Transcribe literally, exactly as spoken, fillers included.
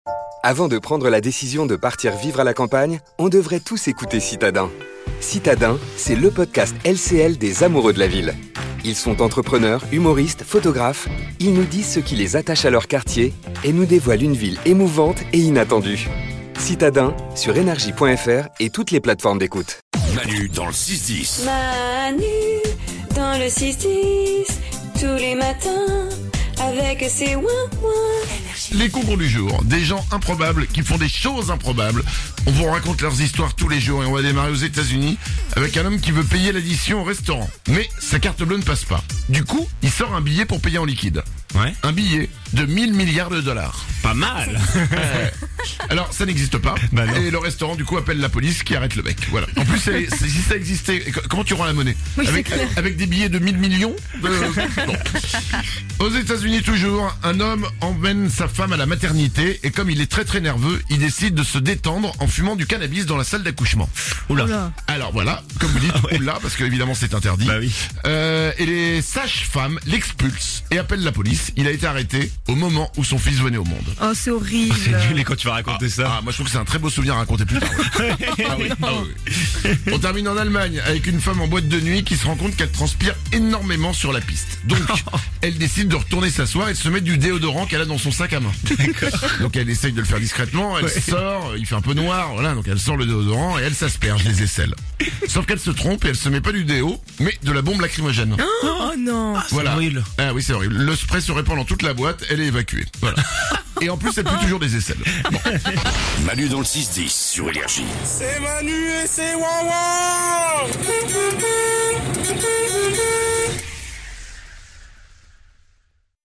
Avant de prendre la décision de partir vivre à la campagne, on devrait tous écouter Citadin. Citadin, c'est le podcast L C L des amoureux de la ville. Ils sont entrepreneurs, humoristes, photographes. Ils nous disent ce qui les attache à leur quartier et nous dévoilent une ville émouvante et inattendue. Citadin, sur énergie point f r et toutes les plateformes d'écoute. Manu dans le six dix. Manu dans le six dix, tous les matins, avec ses ouin ouin. Les concours du jour, des gens improbables qui font des choses improbables. On vous raconte leurs histoires tous les jours et on va démarrer aux États-Unis avec un homme qui veut payer l'addition au restaurant. Mais sa carte bleue ne passe pas. Du coup, il sort un billet pour payer en liquide. Ouais. Un billet de mille milliards de dollars. Pas mal. Euh, alors, ça n'existe pas. Bah non. Et le restaurant, du coup, appelle la police qui arrête le mec. Voilà. En plus, c'est, c'est, si ça existait, comment tu rends la monnaie? Oui, avec, c'est clair. avec des billets de mille millions de... Bon. Aux États-Unis, toujours, un homme emmène sa femme à la maternité et comme il est très très nerveux, il décide de se détendre en fumant du cannabis dans la salle d'accouchement. Oula. Oula. Alors voilà, comme vous dites, Ouais. oula, parce que évidemment c'est interdit. Bah oui. Euh, et les sages-femmes l'expulsent et appellent la police. Il a été arrêté au moment où son fils venait au monde. Oh, c'est horrible. C'est nul et quand tu vas raconter ça. Ah, moi je trouve que c'est un très beau souvenir à raconter plus tard. Ouais. Ah oui, ah oui. On termine en Allemagne avec une femme en boîte de nuit qui se rend compte qu'elle transpire énormément sur la piste. Donc, elle décide de retourner s'asseoir et de se mettre du déodorant qu'elle a dans son sac à main. Donc elle essaye de le faire discrètement, elle Ouais. sort, il fait un peu noir, voilà, donc elle sort le déodorant et elle s'asperge les aisselles. Sauf qu'elle se trompe et elle se met pas du déo, mais de la bombe lacrymogène. Oh non. Voilà. horrible. Ah oui, c'est horrible. Le spray se répand dans toute la boîte, elle est évacuée. Voilà. Et en plus, elle pue toujours des aisselles. Bon. Manu dans le six dix sur Énergie. C'est Manu et c'est Wawa.